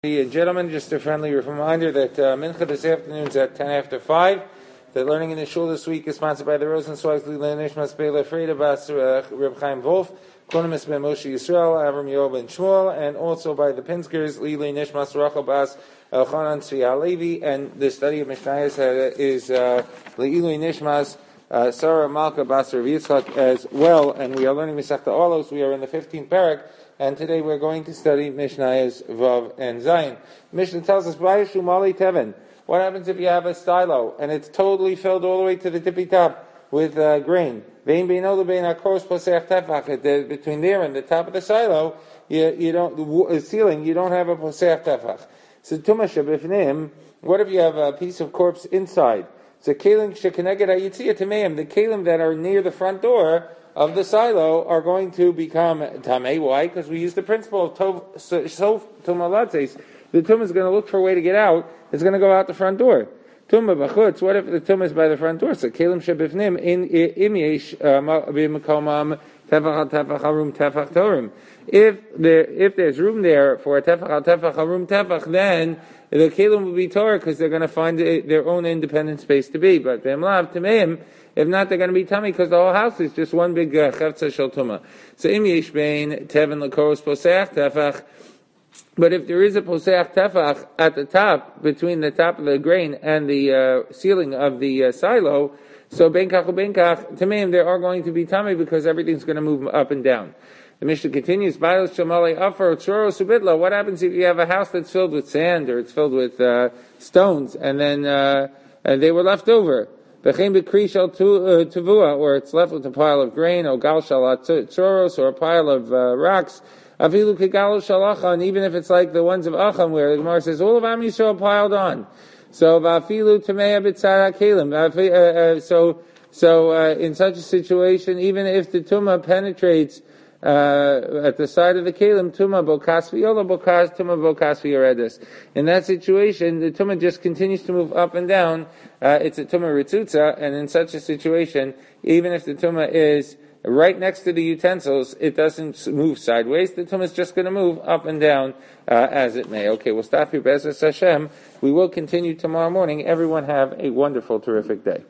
Ladies and gentlemen, just a friendly reminder that Mincha this afternoon is at 10 after 5. The learning in the shul this week is sponsored by the Rosenzweig Lila Nishmas Bela Freda Bas Reb Chaim Wolf, Konemis Ben Moshe Yisrael, Avram Yoel Ben Shmuel, and also by the Pinskers Lila Nishmas Rachel Bas Elchanan Tzvi Halevi. And the study of Mishnayos is Leilui Nishmas Sarah Malka Bas Rav Yitzchak as well. And we are learning Masechta Olos. We are in the 15th parak. And today we're going to study Mishnayos Vav and Zayin. Mishnah tells us, Vayishu Mali Teven. What happens if you have a silo and it's totally filled all the way to the tippy top with grain? Between there and the top of the silo, you don't the ceiling. You don't have a posech tefach. So tumasha b'fnim. What if you have a piece of corpse inside? So kelim shekeneged hayitziyah tameim. The kelim that are near the front door of the silo are going to become tamei. Why? Because we use the principle of sof tumalatzes. The tum is going to look for a way to get out. It's going to go out the front door. Tumma b'chutz. What if the tum is by the front door? So kelim shebifnim in imyesh b'makomam tefach tefach harum tefach torim. If there's room there for a tefach tefach harum tefach, then the kelim will be Torah because they're going to find their own independent space to be. But v'emlav tameim. If not, they're going to be tummy because the whole house is just one big chavtza shel tumah. So im yesh bein teven l'koros poseach tefach. But if there is a poseach tefach at the top, between the top of the grain and the ceiling of the silo, so benkach ubenkach tameim, there are going to be tummy because everything's going to move up and down. The Mishnah continues, what happens if you have a house that's filled with sand or it's filled with stones and then they were left over? Or it's left with a pile of grain, or gal shalat tzoros, or a pile of rocks. And even if it's like the ones of Acham, where the Gemara says all of Am Yisrael piled on. So in such a situation, even if the tumah penetrates at the side of the kelim, tumah bokas v'yola bokas, tumah bokas v'yoredes. In that situation, the tumah just continues to move up and down. It's a tumah ritzutza, and in such a situation, even if the tumah is right next to the utensils, it doesn't move sideways. The tumah is just going to move up and down as it may. Okay, we'll stop here. Be'ezus Hashem. We will continue tomorrow morning. Everyone have a wonderful, terrific day.